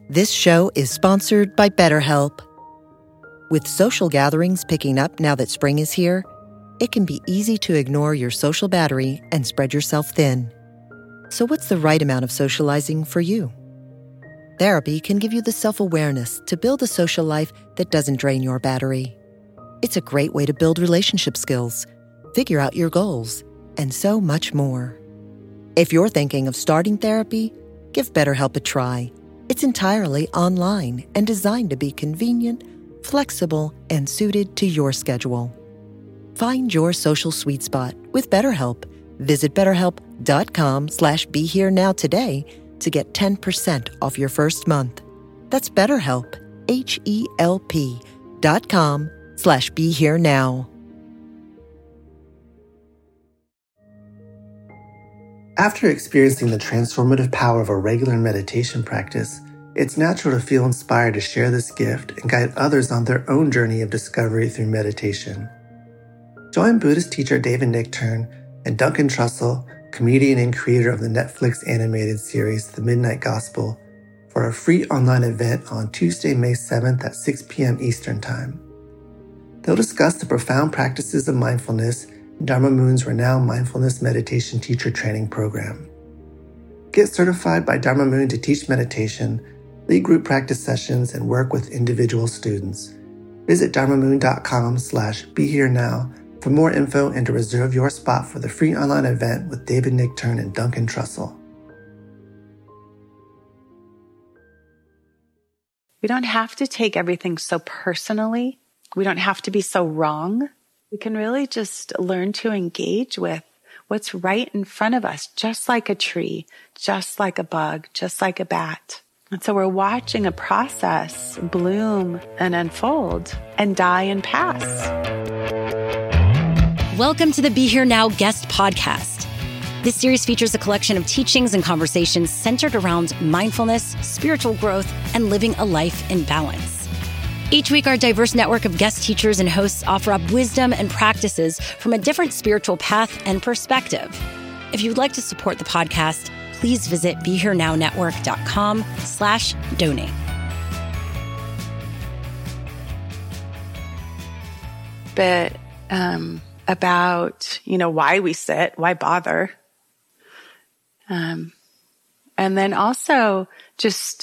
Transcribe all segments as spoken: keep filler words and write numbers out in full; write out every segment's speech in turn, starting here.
This show is sponsored by BetterHelp. With social gatherings picking up now that spring is here, it can be easy to ignore your social battery and spread yourself thin. So what's the right amount of socializing for you? Therapy can give you the self-awareness to build a social life that doesn't drain your battery. It's a great way to build relationship skills, figure out your goals, and so much more. If you're thinking of starting therapy, give BetterHelp a try. It's entirely online and designed to be convenient, flexible, and suited to your schedule. Find your social sweet spot with BetterHelp. Visit betterhelp.com slash be here now today to get ten percent off your first month. That's BetterHelp, H E L P dot com slash be here now. After experiencing the transformative power of a regular meditation practice, it's natural to feel inspired to share this gift and guide others on their own journey of discovery through meditation. Join Buddhist teacher David Nichtern and Duncan Trussell, comedian and creator of the Netflix animated series The Midnight Gospel, for a free online event on Tuesday, May seventh at six p.m. Eastern Time. They'll discuss the profound practices of mindfulness in Dharma Moon's renowned mindfulness meditation teacher training program. Get certified by Dharma Moon to teach meditation, lead group practice sessions, and work with individual students. Visit dharmamoon.com slash be here now for more info and to reserve your spot for the free online event with David Nichtern and Duncan Trussell. We don't have to take everything so personally. We don't have to be so wrong. We can really just learn to engage with what's right in front of us, just like a tree, just like a bug, just like a bat. And so we're watching a process bloom and unfold and die and pass. Welcome to the Be Here Now guest podcast. This series features a collection of teachings and conversations centered around mindfulness, spiritual growth, and living a life in balance. Each week, our diverse network of guest teachers and hosts offer up wisdom and practices from a different spiritual path and perspective. If you'd like to support the podcast, please visit BeHereNowNetwork.com slash donate. But um, about, you know, why we sit, why bother? Um, and then also just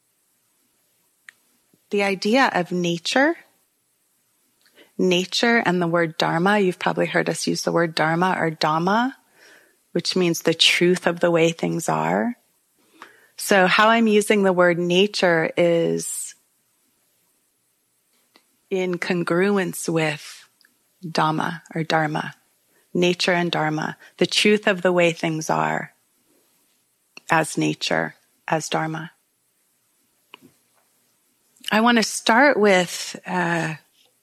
the idea of nature, nature and the word dharma. You've probably heard us use the word dharma or dhamma, which means the truth of the way things are. So how I'm using the word nature is in congruence with dhamma or dharma, nature and dharma, the truth of the way things are as nature, as dharma. I want to start with uh,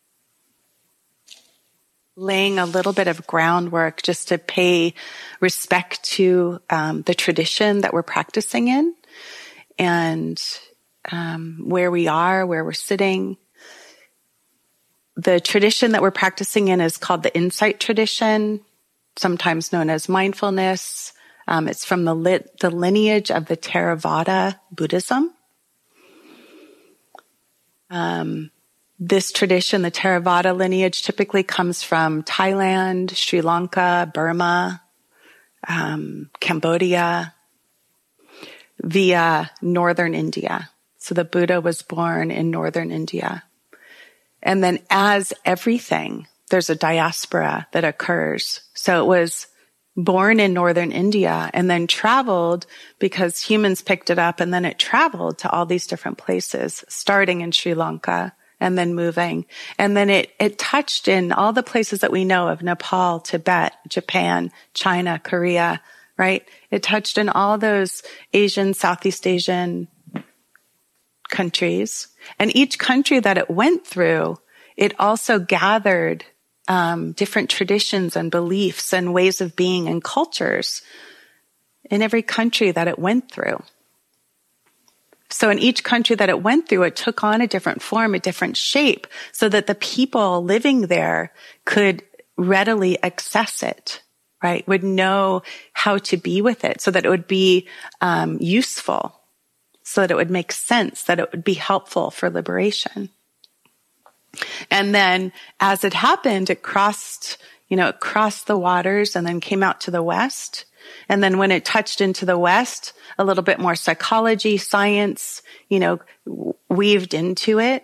laying a little bit of groundwork just to pay respect to um, the tradition that we're practicing in and um, where we are, where we're sitting. The tradition that we're practicing in is called the Insight tradition, sometimes known as mindfulness. Um, it's from the, lit, the lineage of the Theravada Buddhism. Um, this tradition, the Theravada lineage, typically comes from Thailand, Sri Lanka, Burma, um, Cambodia, via northern India. So the Buddha was born in northern India. And then as everything, there's a diaspora that occurs. So it was born in northern India and then traveled because humans picked it up, and then it traveled to all these different places, starting in Sri Lanka and then moving. And then it, it touched in all the places that we know of: Nepal, Tibet, Japan, China, Korea, right? It touched in all those Asian, Southeast Asian countries. And each country that it went through, it also gathered Um, different traditions and beliefs and ways of being and cultures in every country that it went through. So in each country that it went through, it took on a different form, a different shape, so that the people living there could readily access it, right? Would know how to be with it so that it would be um, useful. so that it would make sense, that it would be helpful for liberation. And then as it happened, it crossed, you know, it crossed the waters and then came out to the west. And then when it touched into the west, a little bit more psychology, science, you know, weaved into it.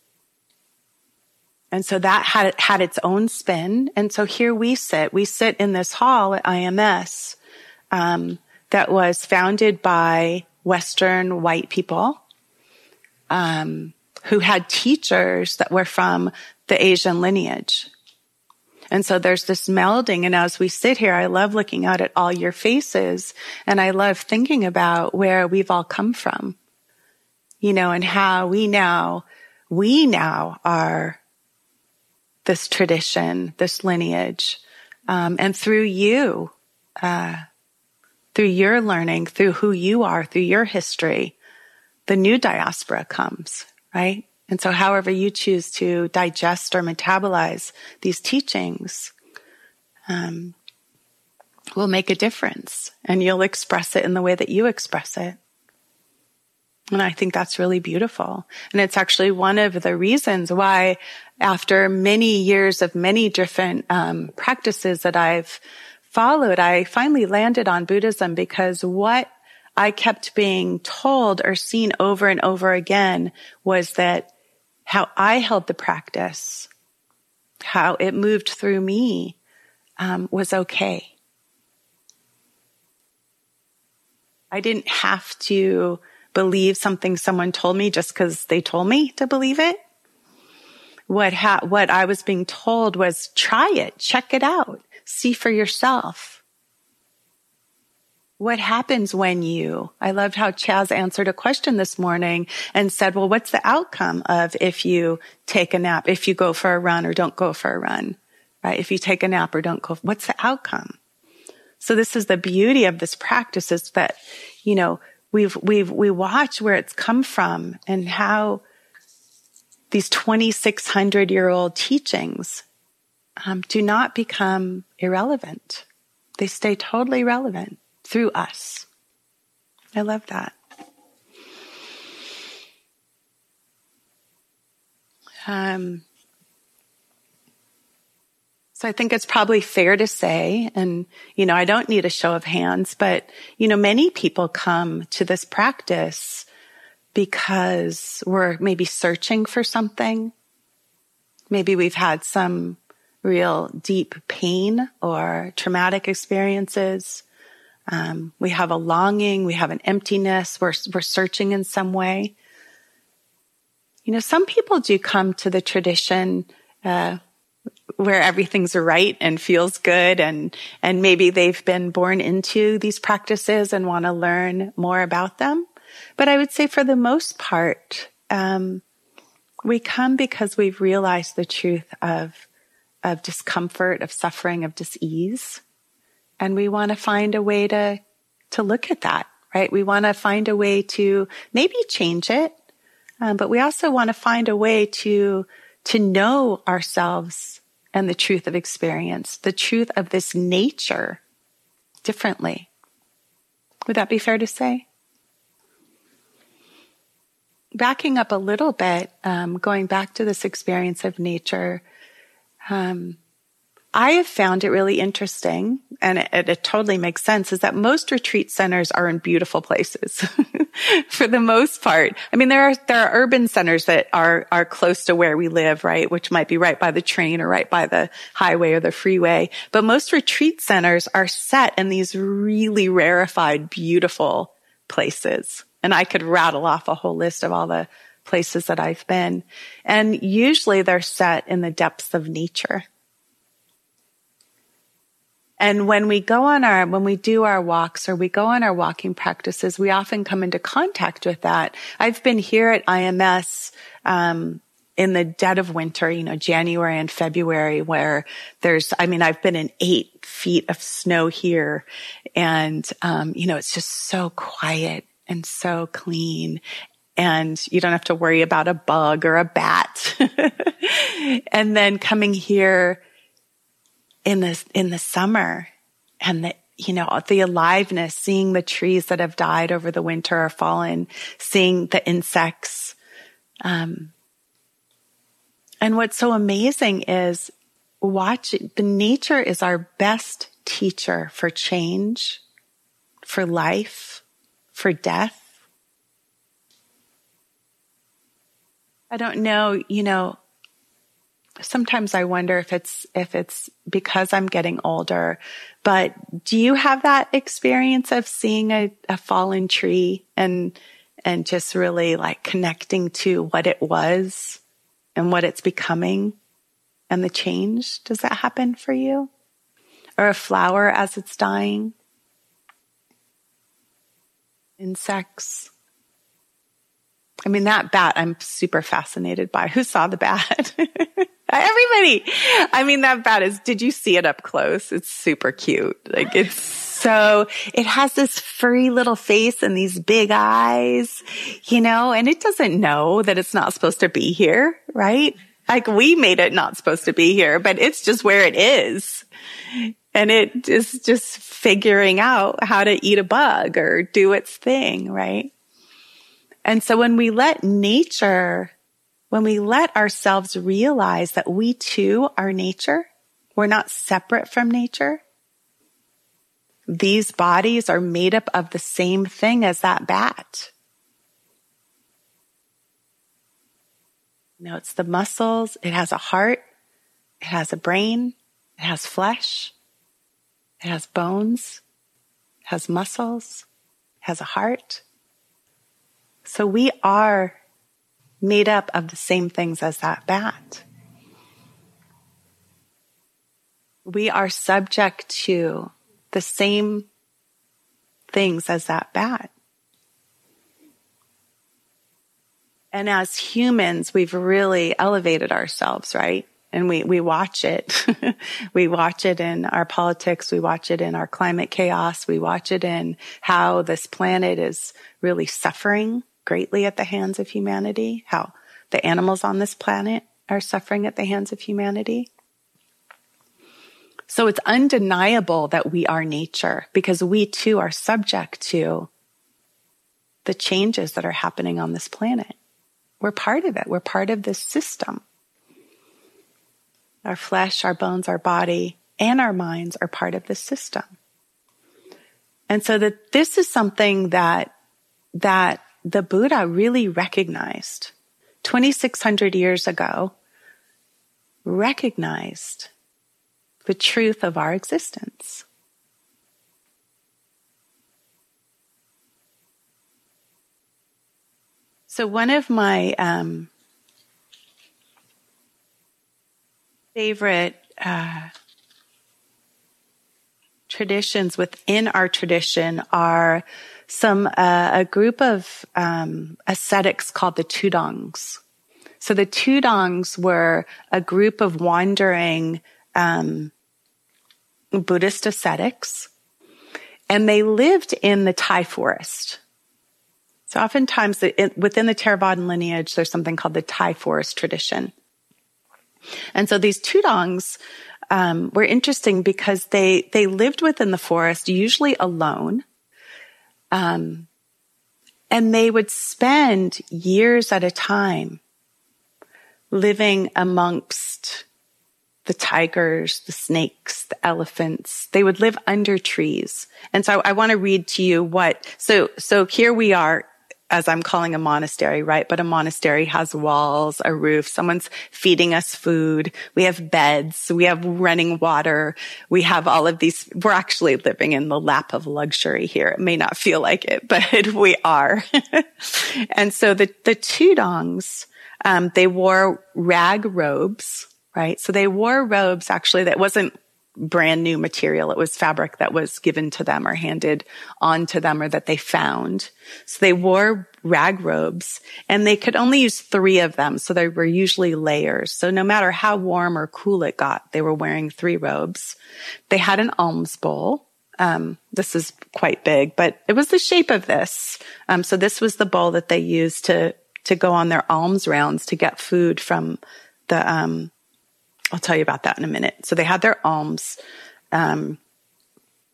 And so that had, had its own spin. And so here we sit, we sit in this hall at I M S, um, that was founded by Western white people, um, who had teachers that were from the Asian lineage. And so there's this melding. And as we sit here, I love looking out at all your faces. And I love thinking about where we've all come from, you know, and how we now, we now are this tradition, this lineage. Um, and through you, uh, through your learning, through who you are, through your history, the new diaspora comes, right? And so however you choose to digest or metabolize these teachings, um, will make a difference, and you'll express it in the way that you express it. And I think that's really beautiful. And it's actually one of the reasons why, after many years of many different um, practices that I've followed, I finally landed on Buddhism, because what I kept being told or seen over and over again was that how I held the practice, how it moved through me, um, was okay. I didn't have to believe something someone told me just because they told me to believe it. What ha- what I was being told was, try it, check it out, see for yourself. What happens when you, I loved how Chaz answered a question this morning and said, well, what's the outcome of if you take a nap, if you go for a run or don't go for a run, right? If you take a nap or don't go, what's the outcome? So this is the beauty of this practice, is that, you know, we've, we've, we watch where it's come from and how these twenty-six hundred year old teachings um, do not become irrelevant. They stay totally relevant through us. I love that. Um, so I think it's probably fair to say, and, you know, I don't need a show of hands, but, you know, many people come to this practice because we're maybe searching for something. Maybe we've had some real deep pain or traumatic experiences. Um, we have a longing, we have an emptiness, we're, we're searching in some way. You know, some people do come to the tradition, uh, where everything's right and feels good, and, and maybe they've been born into these practices and want to learn more about them. But I would say for the most part, um, we come because we've realized the truth of, of discomfort, of suffering, of dis-ease. And we want to find a way to, to look at that, right? We want to find a way to maybe change it. Um, but we also want to find a way to, to know ourselves and the truth of experience, the truth of this nature differently. Would that be fair to say? Backing up a little bit, um, going back to this experience of nature, um, I have found it really interesting, and it, it, it totally makes sense, is that most retreat centers are in beautiful places for the most part. I mean, there are, there are urban centers that are, are close to where we live, right? Which might be right by the train or right by the highway or the freeway. But most retreat centers are set in these really rarefied, beautiful places. And I could rattle off a whole list of all the places that I've been. And usually they're set in the depths of nature. And when we go on our, when we do our walks or we go on our walking practices, we often come into contact with that. I've been here at I M S, um, in the dead of winter, you know, January and February, where there's, I mean, I've been in eight feet of snow here, and, um, you know, it's just so quiet and so clean, and you don't have to worry about a bug or a bat. And then coming here in the, in the summer, and the, you know, the aliveness, seeing the trees that have died over the winter or fallen, seeing the insects. Um, and what's so amazing is watch, the nature is our best teacher for change, for life, for death. I don't know, you know, sometimes I wonder if it's, if it's because I'm getting older, but do you have that experience of seeing a, a fallen tree and, and just really like connecting to what it was and what it's becoming and the change? Does that happen for you? Or a flower as it's dying? Insects? I mean, that bat I'm super fascinated by. Who saw the bat? Everybody. I mean, that bat is, did you see it up close? It's super cute. Like it's so, it has this furry little face and these big eyes, you know, and it doesn't know that it's not supposed to be here, right? Like we made it not supposed to be here, but it's just where it is. And it is just figuring out how to eat a bug or do its thing, right? And so when we let nature, when we let ourselves realize that we too are nature, we're not separate from nature. These bodies are made up of the same thing as that bat. You know, it's the muscles, it has a heart, it has a brain, it has flesh, it has bones, it has muscles, it has a heart. So we are made up of the same things as that bat. We are subject to the same things as that bat. And as humans, we've really elevated ourselves, right? And we, we watch it. We watch it in our politics. We watch it in our climate chaos. We watch it in how this planet is really suffering greatly at the hands of humanity, how the animals on this planet are suffering at the hands of humanity. So it's undeniable that we are nature because we too are subject to the changes that are happening on this planet. We're part of it. We're part of this system. Our flesh, our bones, our body, and our minds are part of this system. And so that this is something that, that the Buddha really recognized twenty-six hundred years ago, recognized the truth of our existence. So one of my um, favorite uh, traditions within our tradition are some uh, a group of um, ascetics called the Tudongs. So the Tudongs were a group of wandering um, Buddhist ascetics, and they lived in the Thai forest. So oftentimes it, within the Theravadan lineage, there's something called the Thai forest tradition. And so these Tudongs um, were interesting because they they lived within the forest, usually alone. Um, and they would spend years at a time living amongst the tigers, the snakes, the elephants. They would live under trees. And so I, I want to read to you what, so, so here we are, as I'm calling a monastery, right? But a monastery has walls, a roof, someone's feeding us food. We have beds, we have running water. We have all of these. We're actually living in the lap of luxury here. It may not feel like it, but we are. And so the, the Tudongs, um, they wore rag robes, right? So they wore robes actually that wasn't brand new material. It was fabric that was given to them or handed on to them or that they found. So they wore rag robes and they could only use three of them. So they were usually layers. So no matter how warm or cool it got, they were wearing three robes. They had an alms bowl. Um, this is quite big, but it was the shape of this. Um, so this was the bowl that they used to, to go on their alms rounds to get food from the, um, I'll tell you about that in a minute. So they had their alms. Um,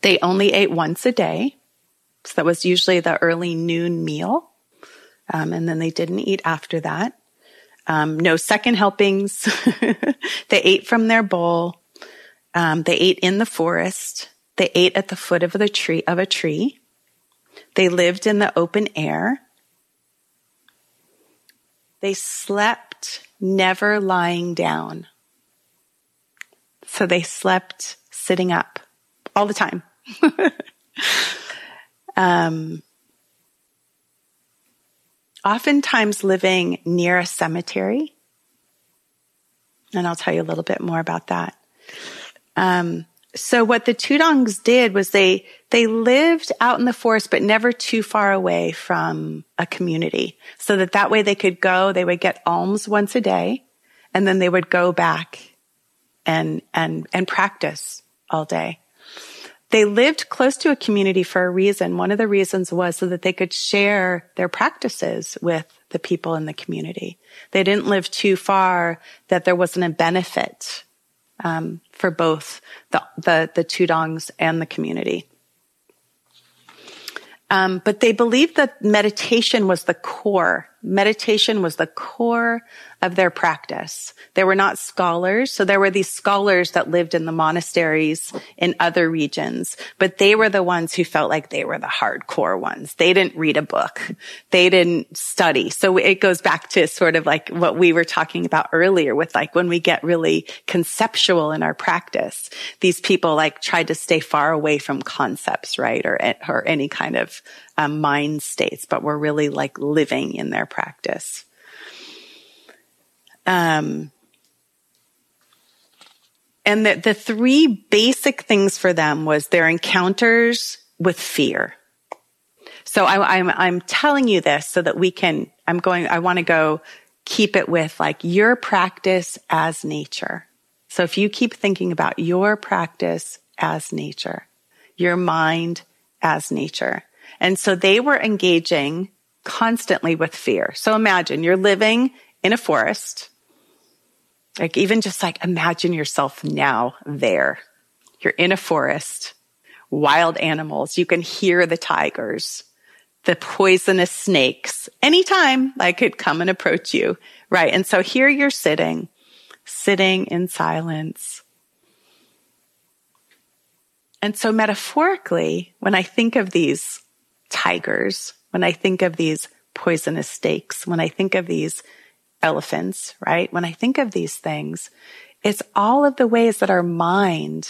They only ate once a day. So that was usually the early noon meal. Um, and then they didn't eat after that. Um, no second helpings. They ate from their bowl. Um, they ate in the forest. They ate at the foot of the tree of a tree. They lived in the open air. They slept never lying down. So they slept sitting up all the time. um, oftentimes living near a cemetery. And I'll tell you a little bit more about that. Um, so what the Tudongs did was they, they lived out in the forest, but never too far away from a community, so that that way they could go, they would get alms once a day, and then they would go back and, and, and practice all day. They lived close to a community for a reason. One of the reasons was so that they could share their practices with the people in the community. They didn't live too far that there wasn't a benefit um, for both the, the, the Tudongs and the community. Um, but they believed that meditation was the core. Meditation was the core of their practice. They were not scholars. So there were these scholars that lived in the monasteries in other regions, but they were the ones who felt like they were the hardcore ones. They didn't read a book. They didn't study. So it goes back to sort of like what we were talking about earlier with like when we get really conceptual in our practice, these people like tried to stay far away from concepts, right? Or, or any kind of um, mind states, but were really like living in their practice. Um, and the, the three basic things for them was their encounters with fear. So I, I'm, I'm telling you this so that we can, I'm going, I want to go keep it with like your practice as nature. So if you keep thinking about your practice as nature, your mind as nature. And so they were engaging constantly with fear. So imagine you're living in a forest. Like even just like imagine yourself now there. You're in a forest, wild animals. You can hear the tigers, the poisonous snakes. Anytime like could come and approach you. Right. And so here you're sitting, sitting in silence. And so metaphorically, when I think of these tigers, when I think of these poisonous snakes, when I think of these elephants, right? When I think of these things, it's all of the ways that our mind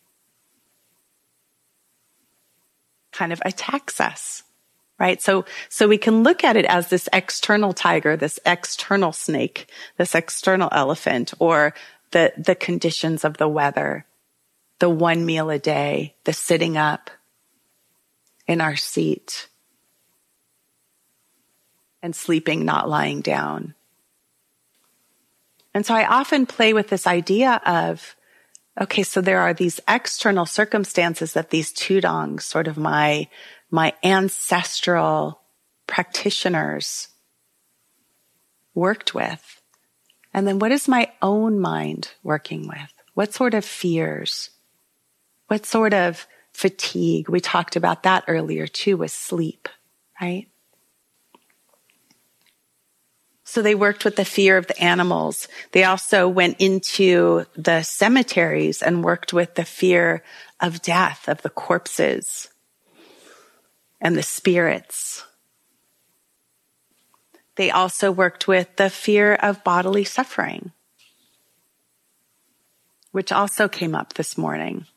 kind of attacks us, right? So, so we can look at it as this external tiger, this external snake, this external elephant, or the, the conditions of the weather, the one meal a day, the sitting up in our seat and sleeping, not lying down. And so I often play with this idea of, okay, so there are these external circumstances that these Tudongs, sort of my, my ancestral practitioners worked with. And then what is my own mind working with? What sort of fears? What sort of fatigue? We talked about that earlier too, with sleep, right? So they worked with the fear of the animals. They also went into the cemeteries and worked with the fear of death, of the corpses and the spirits. They also worked with the fear of bodily suffering, which also came up this morning.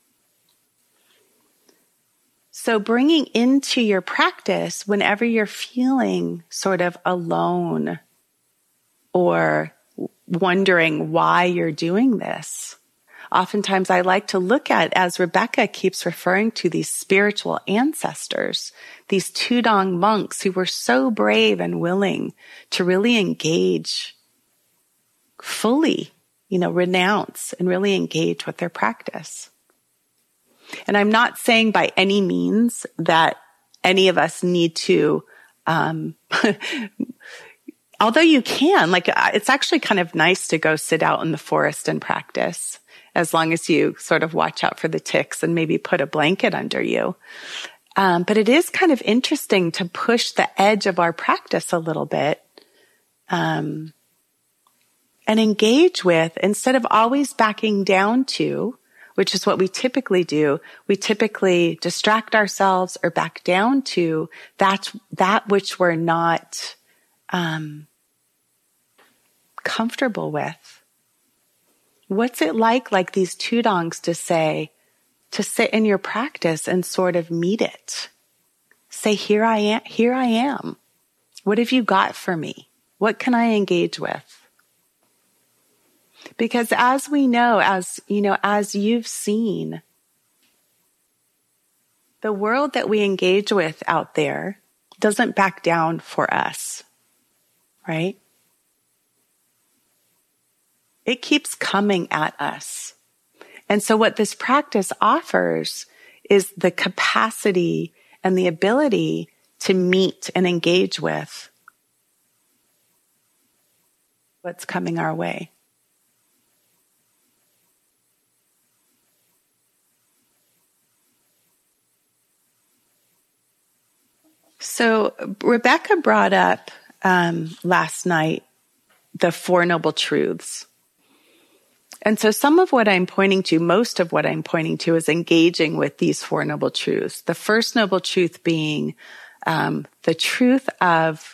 So bringing into your practice, whenever you're feeling sort of alone or wondering why you're doing this, oftentimes I like to look at, as Rebecca keeps referring to, these spiritual ancestors, these Tudong monks who were so brave and willing to really engage fully, you know, renounce and really engage with their practice. And I'm not saying by any means that any of us need to, um, although you can, like, it's actually kind of nice to go sit out in the forest and practice. as long as you sort of watch out for the ticks and maybe put a blanket under you. Um, but it is kind of interesting to push the edge of our practice a little bit, um, and engage with, instead of always backing down to, which is what we typically do. We typically distract ourselves or back down to that, that which we're not, um, comfortable with. What's it like, like these tudangs, to say, to sit in your practice and sort of meet it? Say, here I am, here I am. What have you got for me? What can I engage with? Because as we know, as you know, as you've seen, the world that we engage with out there doesn't back down for us, right? It keeps coming at us. And so what this practice offers is the capacity and the ability to meet and engage with what's coming our way. So Rebecca brought up um, last night the Four Noble Truths. And so some of what I'm pointing to, most of what I'm pointing to, is engaging with these Four Noble Truths. The first noble truth being um, the truth of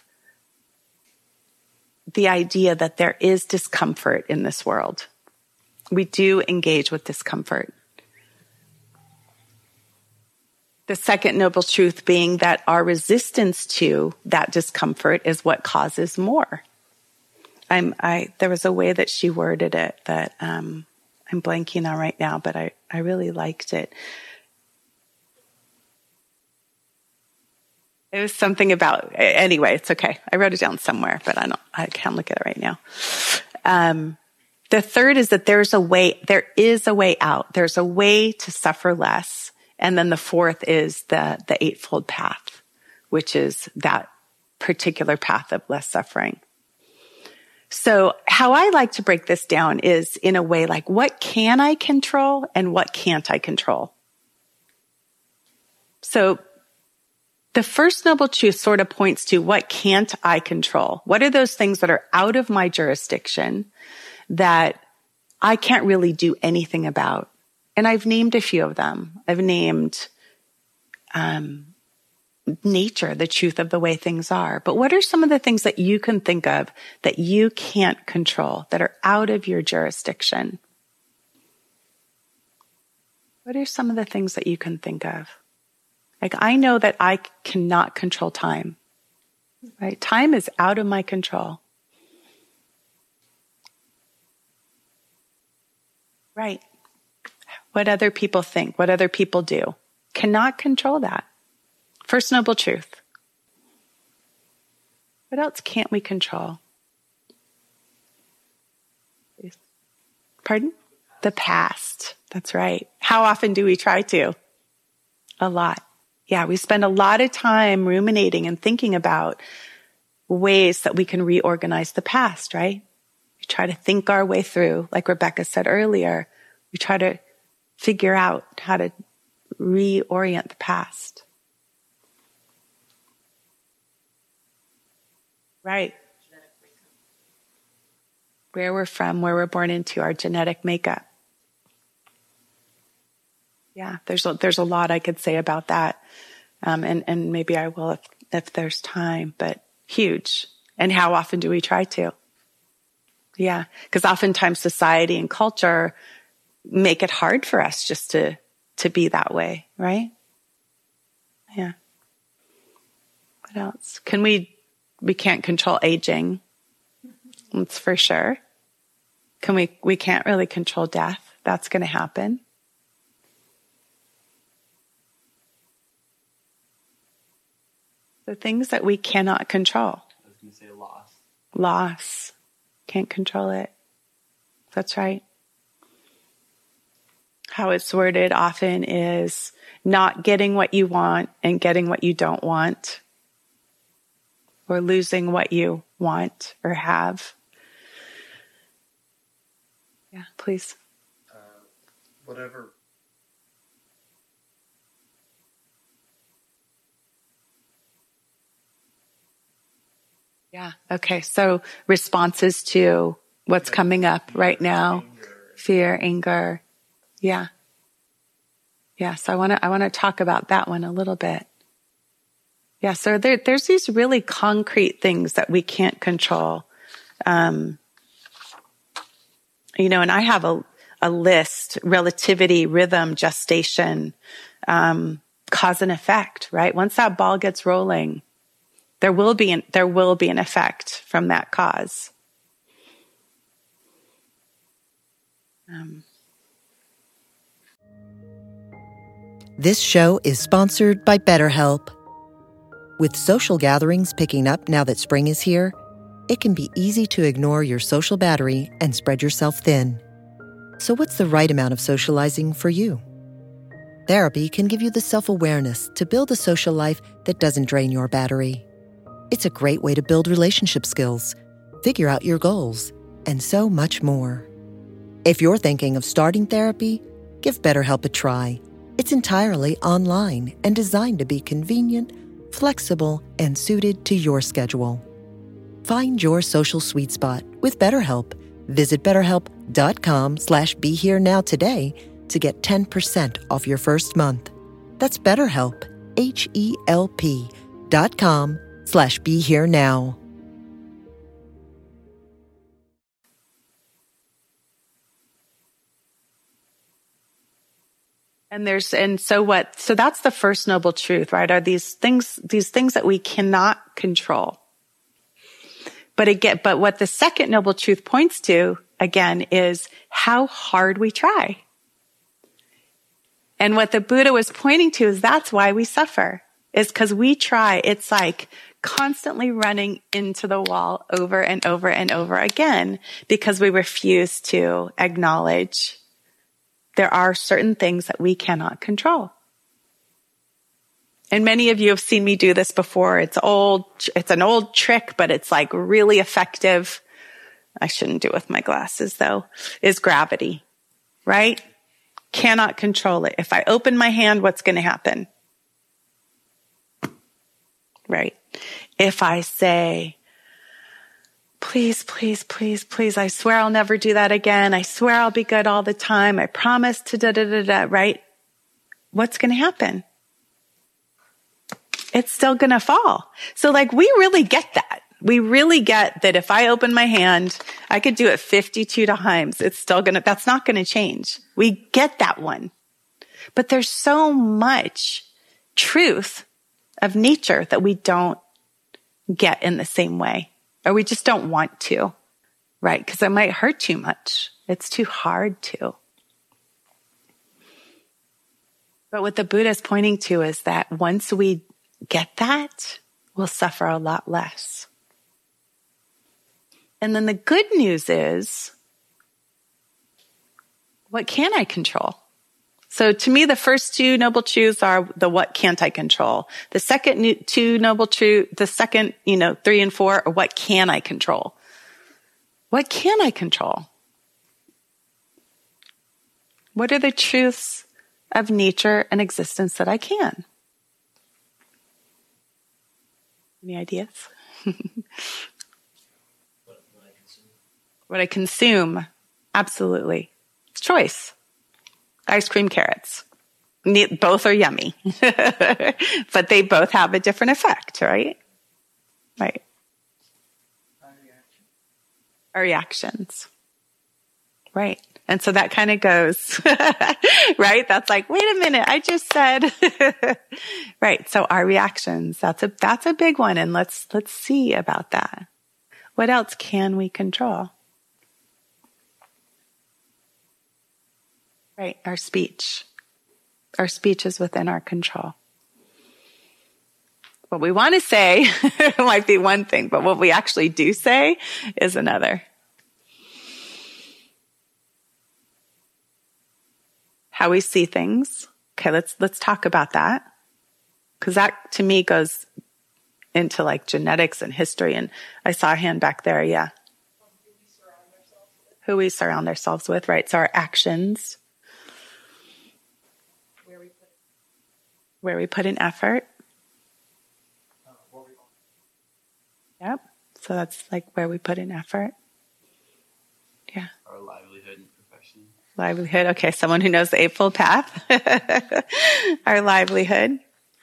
the idea that there is discomfort in this world. We do engage with discomfort. The second noble truth being that our resistance to that discomfort is what causes more. I'm, I, there was a way that she worded it that, um, I'm blanking on right now, but I, I really liked it. It was something about, anyway, it's okay. I wrote it down somewhere, but I don't, I can't look at it right now. Um, the third is that there's a way, there is a way out. There's a way to suffer less. And then the fourth is the, the Eightfold Path, which is that particular path of less suffering. So how I like to break this down is in a way like, what can I control and what can't I control? So the first noble truth sort of points to, what can't I control? What are those things that are out of my jurisdiction that I can't really do anything about? And I've named a few of them. I've named um, nature, the truth of the way things are. But what are some of the things that you can think of that you can't control, that are out of your jurisdiction? What are some of the things that you can think of? Like, I know that I cannot control time, right? Time is out of my control. Right. What other people think, what other people do. Cannot control that. First noble truth. What else can't we control? Pardon? The past. That's right. How often do we try to? A lot. Yeah, we spend a lot of time ruminating and thinking about ways that we can reorganize the past, right? We try to think our way through, like Rebecca said earlier. We try to figure out how to reorient the past. Right. Where we're from, where we're born into, our genetic makeup. Yeah, there's a, there's a lot I could say about that. Um, and, and maybe I will if, if there's time, but huge. And how often do we try to? Yeah, because oftentimes society and culture make it hard for us just to, to be that way, right? Yeah. What else? Can we, we can't control aging. That's for sure. Can we, we can't really control death. That's going to happen. The things that we cannot control. I was going to say loss. Loss. Can't control it. That's right. How it's worded often is not getting what you want and getting what you don't want, or losing what you want or have. Yeah, please. Uh, whatever. Yeah. Okay. So responses to what's coming up right now, fear, anger. Yeah. Yeah. So I want to, I want to talk about that one a little bit. Yeah. So there, there's these really concrete things that we can't control. Um, you know, and I have a, a list: relativity, rhythm, gestation, um, cause and effect, right? Once that ball gets rolling, there will be an, there will be an effect from that cause. Um. This show is sponsored by BetterHelp. With social gatherings picking up now that spring is here, it can be easy to ignore your social battery and spread yourself thin. So what's the right amount of socializing for you? Therapy can give you the self-awareness to build a social life that doesn't drain your battery. It's a great way to build relationship skills, figure out your goals, and so much more. If you're thinking of starting therapy, give BetterHelp a try. It's entirely online and designed to be convenient, flexible, and suited to your schedule. Find your social sweet spot with BetterHelp. Visit betterhelp.com slash be here now today to get ten percent off your first month. That's BetterHelp, H E L P dot com slash be here now. And there's, and so what, so that's the first noble truth, right? Are these things, these things that we cannot control. But again, but what the second noble truth points to, again, is how hard we try. And what the Buddha was pointing to is that's why we suffer, is because we try. It's like constantly running into the wall over and over and over again because we refuse to acknowledge there are certain things that we cannot control. And many of you have seen me do this before. It's old, it's an old trick, but it's like really effective. I shouldn't do it with my glasses though, is gravity, right? Cannot control it. If I open my hand, what's going to happen? Right? If I say, please, please, please, please, I swear I'll never do that again. I swear I'll be good all the time. I promise to da da da da, right? What's going to happen? It's still going to fall. So like we really get that. We really get that if I open my hand, I could do it fifty-two times. It's still going to, that's not going to change. We get that one. But there's so much truth of nature that we don't get in the same way, or we just don't want to, right? Because it might hurt too much. It's too hard to. But what the Buddha is pointing to is that once we get that, we'll suffer a lot less. And then the good news is, what can I control? So to me, the first two noble truths are the what can't I control. The second two noble truth, the second, you know, three and four are what can I control? What can I control? What are the truths of nature and existence that I can? Any ideas? what, what I consume. What I consume. Absolutely. It's choice. Ice cream, carrots. Both are yummy, but they both have a different effect, right? Right. Our reaction. Our reactions. Right. And so that kind of goes, right? That's like, wait a minute, I just said, right. So our reactions, that's a, that's a big one. And let's, let's see about that. What else can we control? Right. Our speech. Our speech is within our control. What we want to say might be one thing, but what we actually do say is another. How we see things. Okay, let's let's talk about that. Because that to me goes into like genetics and history. And I saw a hand back there, yeah. Who we surround ourselves with, right? So our actions. Where we put in effort. Uh, what we Yep. So that's like where we put in effort. Yeah. Our livelihood and profession. Livelihood. Okay. Someone who knows the Eightfold Path. Our livelihood.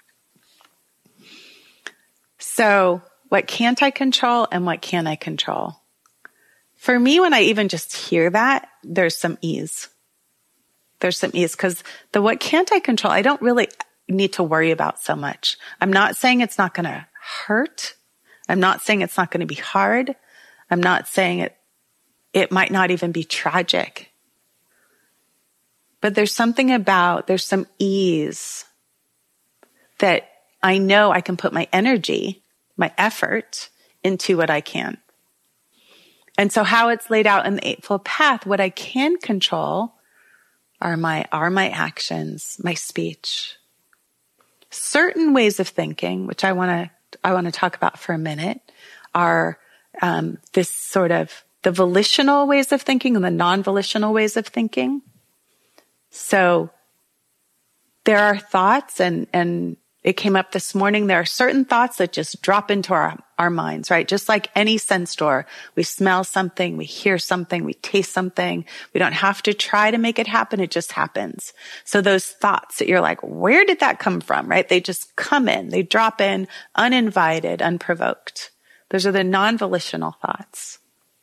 So what can't I control and what can I control? For me, when I even just hear that, there's some ease. There's some ease because the what can't I control, I don't really need to worry about so much. I'm not saying it's not going to hurt. I'm not saying it's not going to be hard. I'm not saying it, it might not even be tragic. But there's something about, there's some ease that I know I can put my energy, my effort into what I can. And so how it's laid out in the Eightfold Path, what I can control are my, are my actions, my speech. Certain ways of thinking, which I want to, I want to talk about for a minute, are um, this sort of the volitional ways of thinking and the non-volitional ways of thinking. So there are thoughts, and, and it came up this morning, there are certain thoughts that just drop into our, our minds, right? Just like any sense door. We smell something, we hear something, we taste something. We don't have to try to make it happen. It just happens. So those thoughts that you're like, where did that come from, right? They just come in, they drop in uninvited, unprovoked. Those are the non-volitional thoughts.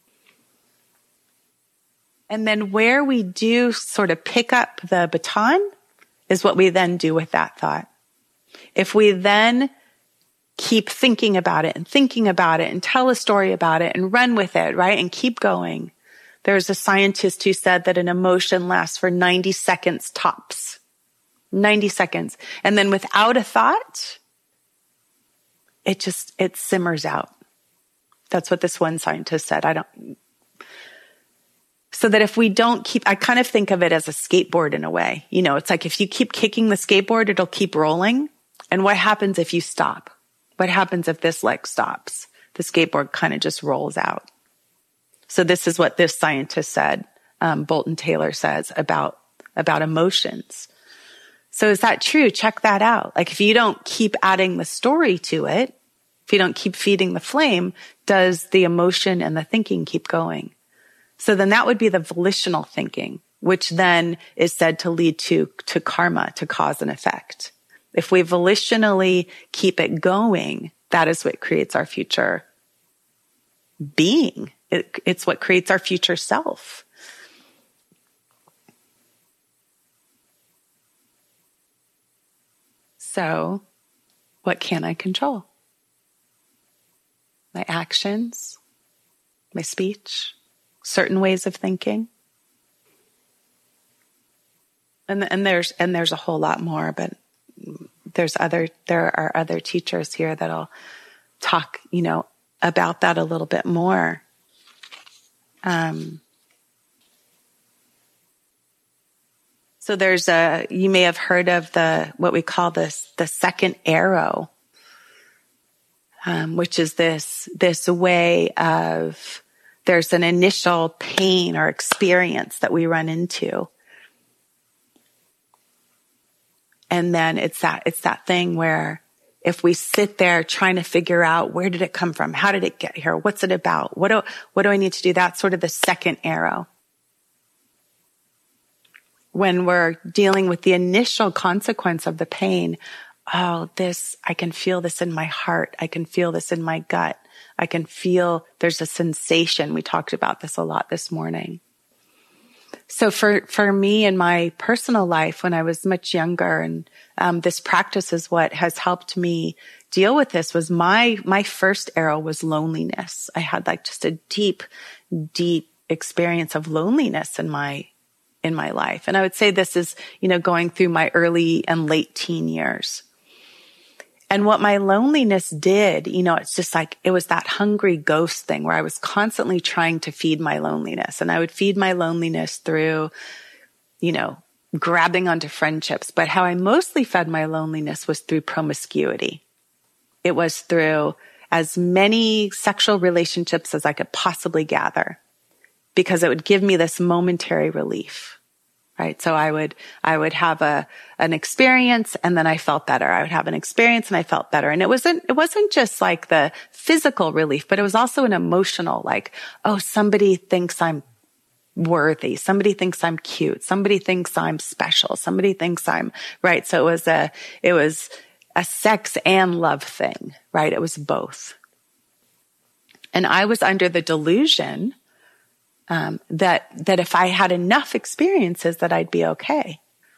And then where we do sort of pick up the baton is what we then do with that thought. If we then keep thinking about it and thinking about it and tell a story about it and run with it, right? And keep going. There's a scientist who said that an emotion lasts for ninety seconds tops. ninety seconds. And then without a thought, it just, it simmers out. That's what this one scientist said. I don't, so that if we don't keep, I kind of think of it as a skateboard in a way. You know, it's like if you keep kicking the skateboard, it'll keep rolling. And what happens if you stop? What happens if this leg stops? The skateboard kind of just rolls out. So this is what this scientist said, um, Bolton Taylor says about, about emotions. So is that true? Check that out. Like if you don't keep adding the story to it, if you don't keep feeding the flame, does the emotion and the thinking keep going? So then that would be the volitional thinking, which then is said to lead to, to karma, to cause and effect. If we volitionally keep it going, that is what creates our future being. It, it's what creates our future self. So, what can I control? My actions, my speech, certain ways of thinking. And, and there's, and there's a whole lot more, but there's other, there are other teachers here that'll talk, you know, about that a little bit more. Um, so there's a, you may have heard of the, what we call this, the second arrow, um, which is this, this way of, there's an initial pain or experience that we run into. And then it's that, it's that thing where if we sit there trying to figure out where did it come from? How did it get here? What's it about? What do, what do I need to do? That's sort of the second arrow. When we're dealing with the initial consequence of the pain, oh, this, I can feel this in my heart. I can feel this in my gut. I can feel there's a sensation. We talked about this a lot this morning. So for, for me in my personal life, when I was much younger, and um, this practice is what has helped me deal with this, was my, my first arrow was loneliness. I had like just a deep, deep experience of loneliness in my, in my life. And I would say this is, you know, going through my early and late teen years. And what my loneliness did, you know, it's just like, it was that hungry ghost thing where I was constantly trying to feed my loneliness. And I would feed my loneliness through, you know, grabbing onto friendships. But how I mostly fed my loneliness was through promiscuity. It was through as many sexual relationships as I could possibly gather, because it would give me this momentary relief. right? So I would, I would have a, an experience and then I felt better. I would have an experience and I felt better. And it wasn't, it wasn't just like the physical relief, but it was also an emotional, like, oh, somebody thinks I'm worthy. Somebody thinks I'm cute. Somebody thinks I'm special. Somebody thinks I'm right. So it was a, it was a sex and love thing, right? It was both. And I was under the delusion um, that, that if I had enough experiences that I'd be okay.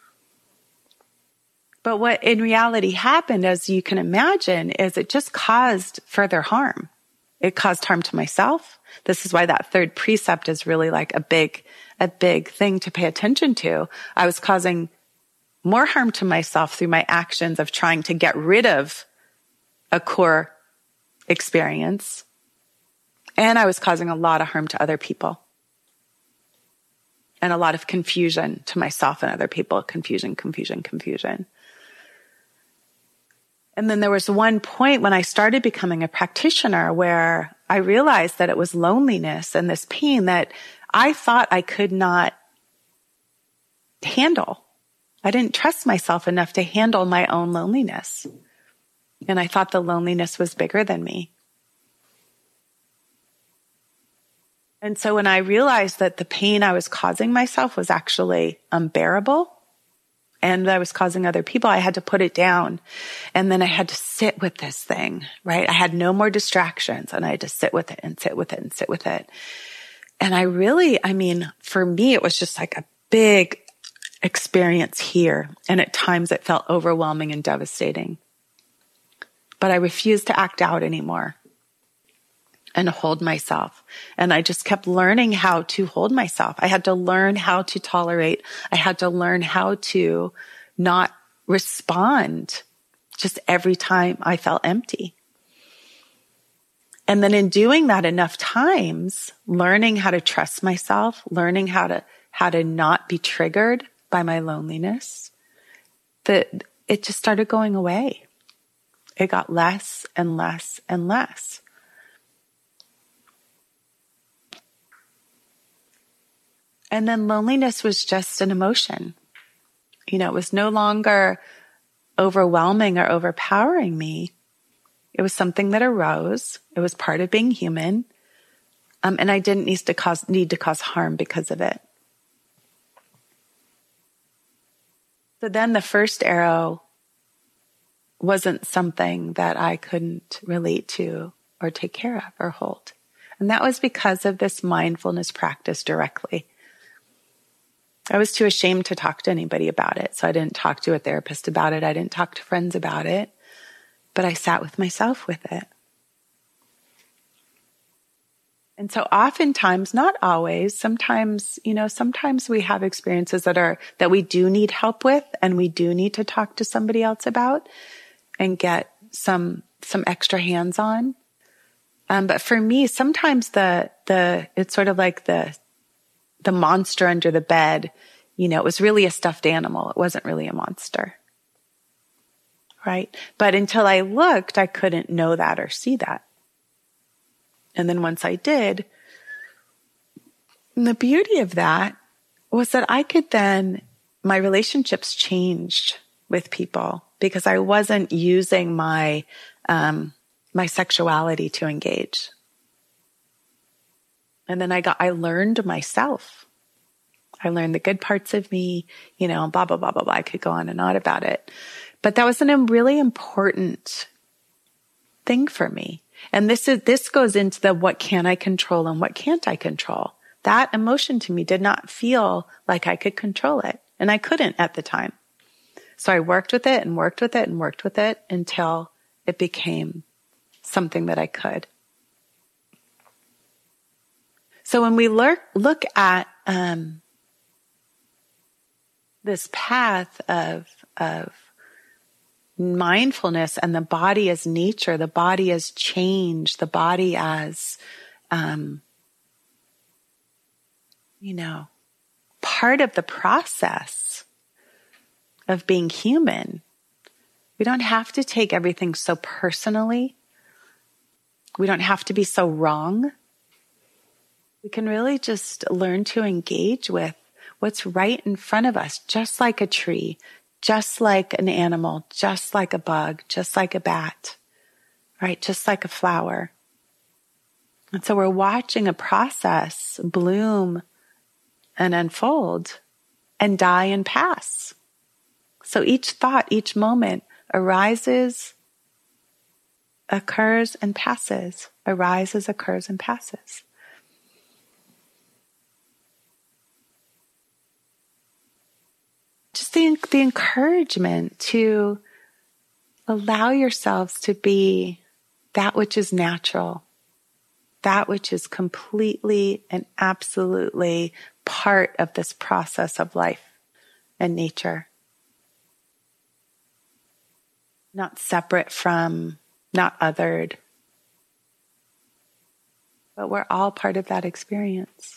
But what in reality happened, as you can imagine, is it just caused further harm. It caused harm to myself. This is why that third precept is really like a big, a big thing to pay attention to. I was causing more harm to myself through my actions of trying to get rid of a core experience. And I was causing a lot of harm to other people. And a lot of confusion to myself and other people. Confusion, confusion, confusion. And then there was one point when I started becoming a practitioner where I realized that it was loneliness and this pain that I thought I could not handle. I didn't trust myself enough to handle my own loneliness. And I thought the loneliness was bigger than me. And so when I realized that the pain I was causing myself was actually unbearable, and I was causing other people, I had to put it down. And then I had to sit with this thing, right? I had no more distractions and I had to sit with it and sit with it and sit with it. And I really, I mean, for me, it was just like a big experience here. And at times it felt overwhelming and devastating. But I refused to act out anymore and hold myself. And I just kept learning how to hold myself. I had to learn how to tolerate. I had to learn how to not respond just every time I felt empty. And then in doing that enough times, learning how to trust myself, learning how to, how to not be triggered by my loneliness, that it just started going away. It got less and less and less. And then loneliness was just an emotion. You know, it was no longer overwhelming or overpowering me. It was something that arose. It was part of being human. Um, and I didn't need to cause, need to cause harm because of it. So then the first arrow wasn't something that I couldn't relate to or take care of or hold. And that was because of this mindfulness practice directly. I was too ashamed to talk to anybody about it. So I didn't talk to a therapist about it. I didn't talk to friends about it, but I sat with myself with it. And so oftentimes, not always, sometimes, you know, sometimes we have experiences that are, that we do need help with and we do need to talk to somebody else about and get some, some extra hands on. Um, but for me, sometimes the, the, it's sort of like the, the monster under the bed, you know, it was really a stuffed animal. It wasn't really a monster. Right? But until I looked, I couldn't know that or see that. And then once I did, the beauty of that was that I could then, my relationships changed with people because I wasn't using my, um, my sexuality to engage. And then I got, I learned myself. I learned the good parts of me, you know, blah, blah, blah, blah, blah. I could go on and on about it. But that was a really important thing for me. And this is, this goes into the what can I control and what can't I control. That emotion to me did not feel like I could control it. And I couldn't at the time. So I worked with it and worked with it and worked with it until it became something that I could. So when we look, look at um, this path of, of mindfulness and the body as nature, the body as change, the body as, um, you know, part of the process of being human, we don't have to take everything so personally. We don't have to be so wrong. We can really just learn to engage with, what's right in front of us, just like a tree, just like an animal, just like a bug, just like a bat, right? Just like a flower. And so we're watching a process bloom and unfold and die and pass. So each thought, each moment arises, occurs, and passes. Arises, occurs, and passes. Just the, the encouragement to allow yourselves to be that which is natural, that which is completely and absolutely part of this process of life and nature. Not separate from, not othered, but we're all part of that experience.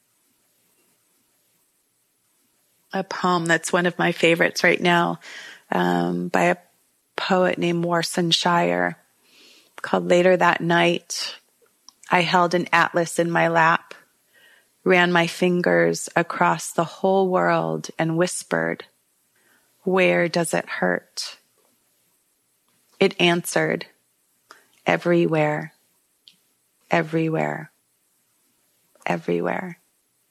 A poem that's one of my favorites right now, um, by a poet named Warsan Shire, called Later That Night. I held an atlas in my lap, ran my fingers across the whole world and whispered, "Where does it hurt?" It answered, "Everywhere, everywhere, everywhere."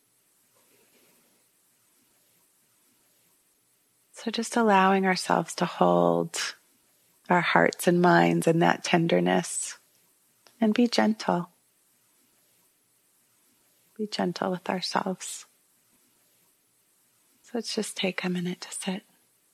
So just allowing ourselves to hold our hearts and minds in that tenderness and be gentle. Be gentle with ourselves. So let's just take a minute to sit.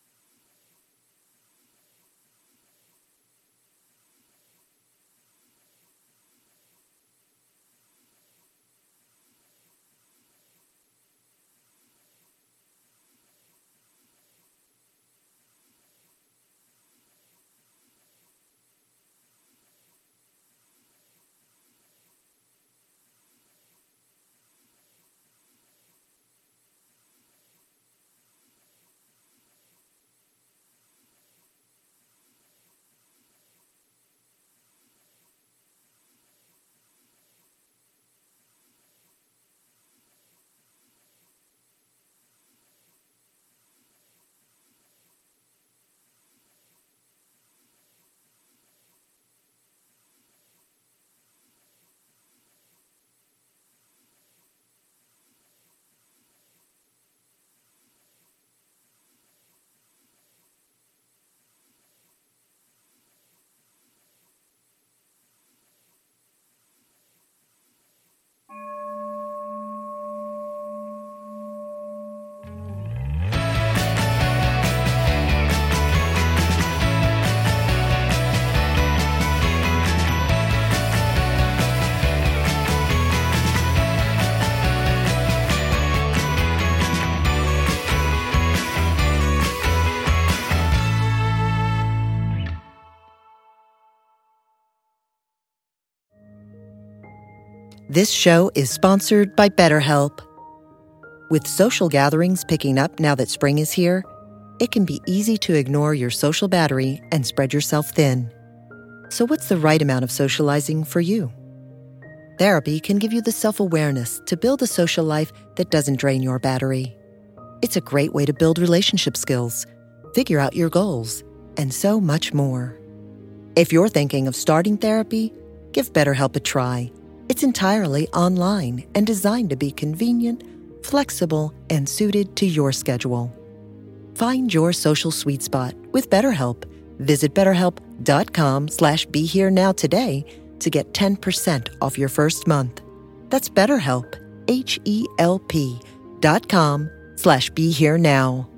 This show is sponsored by BetterHelp. With social gatherings picking up now that spring is here, it can be easy to ignore your social battery and spread yourself thin. So what's the right amount of socializing for you? Therapy can give you the self-awareness to build a social life that doesn't drain your battery. It's a great way to build relationship skills, figure out your goals, and so much more. If you're thinking of starting therapy, give BetterHelp a try. It's entirely online and designed to be convenient, flexible, and suited to your schedule. Find your social sweet spot with BetterHelp. Visit betterhelp.com slash be here now today to get ten percent off your first month. That's BetterHelp, H E L P dot com slash be here now.